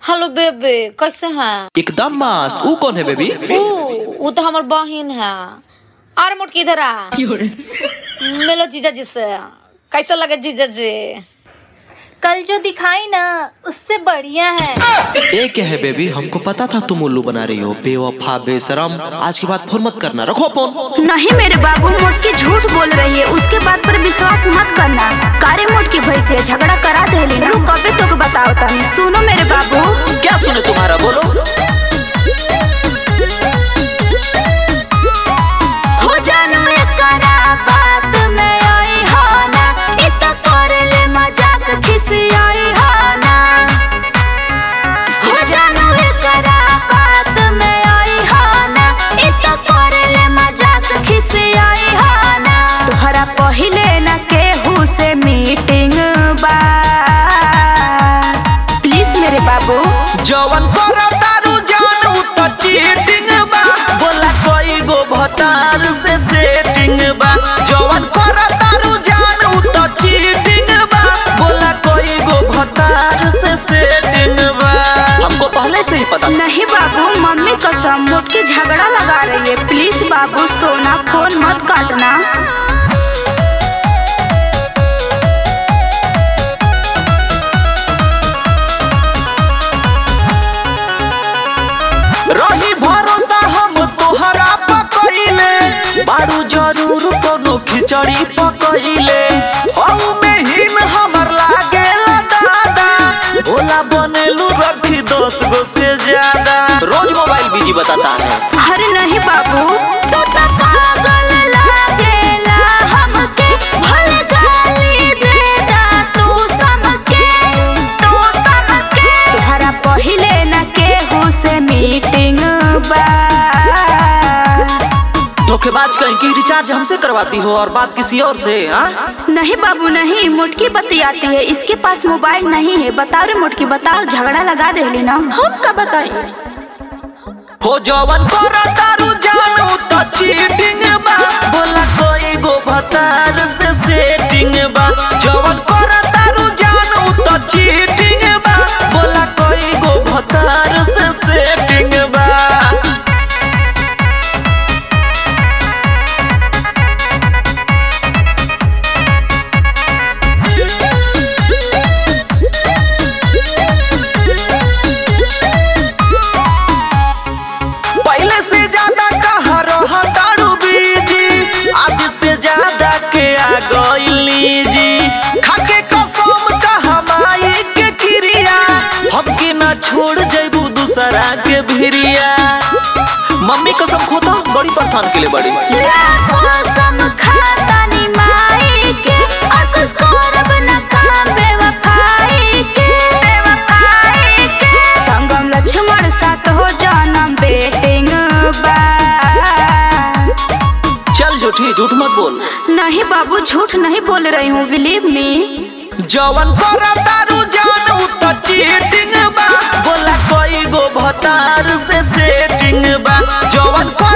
Hello baby, कैसे हैं? एकदम मस्त। वो कौन है बेबी? वो तो हमार बहन है। अरे मोट किधर आ? मिलो जीजा जी से। कैसा लगे जीजा जी? कल जो दिखाई ना उससे बढ़िया है। ये क्या है बेबी? हमको पता था तुम उल्लू बना रही हो। बेवफा बेशरम, आज के बाद फोन मत करना। रखो फोन। नहीं मेरे बाबू, मोटकी झूठ बोल रही है, उसके बात पर विश्वास मत करना। कारे मोटकी भाई से झगड़ा करा दे लेना। कबे तो बताओ तनी। सुनो मेरे बाबू। क्या सुने तुम्हारा? बोलो। हो जानू एकरा बात में आई हो ना, इतना करे ले मजाक किसी आई हो ना। हो जानू एकरा बात में आई हो ना, इतना करे ले मजाक किसी आई हो ना। तोहरा पहिले ना केहू से मीटिंग बा। प्लीज मेरे बाबू। जवन करो तारू जानू तो चीटिंग बा। बोला कोई गो भतार से सेटिंग बा। जवन करो तारू जानू तो चीटिंग बा। बोला कोई गो भतार से सेटिंग बा। हमको पहले से ही पता। नहीं बाबू, मम्मी कसम, मोटकी झगड़ा लगा रही है। प्लीज बाबू सोना, फोन मत काटना। रही भरोसा हम तोहरा पकइले। बारू जरूर कोनो खिचड़ी पकइले। औ में हिन हमर लागेला दादा। भोला बनेलू रखी 10 गो से ज्यादा। रोज मोबाइल बिजी बताता है। अरे नहीं बाबू, तू तो पागल लागेला हमके। भले गाली देदा तू समके। तोहरा पहिले ना केहू से मीटिंग बा। धोखेबाज कहीं की रिचार्ज हमसे करवाती हो और बात किसी और से। हाँ नहीं बाबू नहीं, मोटकी बतियाती है, इसके पास मोबाइल नहीं है। बताओ रे मोटकी, बताओ। झगड़ा लगा दे लेना। हम का बताई? हो जवन करो तारू जानू तो चीटिंग बा। बोला कोई गो भतार से सेटिंग बा। जवन करो तारू जानू तो चीटिंग बा। बोला कोई गो भतार से सेटिंग बा। पहले से ज्यादा कहाँ रहा तारू बीजी। आज से ज्यादा के आ गइली जी। खाके कसम कहाँ माई के किरिया। हमके ना छोड़ जइबू दूसरा के भिरिया। मम्मी कसम खोता बड़ी परेशान के लिए बड़ी। कसम खातानी माई के, अफसोस करब ना काम बेवफाई के। संगम लक्ष्मण साथ हो जन्म बेटिंग बा। चल झूठी, झूठ मत बोल। नहीं बाबू, झूठ नहीं बोल रही हूँ, बिलीव मी। जवन करो तारू जानू तो चीटिंग बा। बोला कोई गो भतार से सेटिंग बा। जवन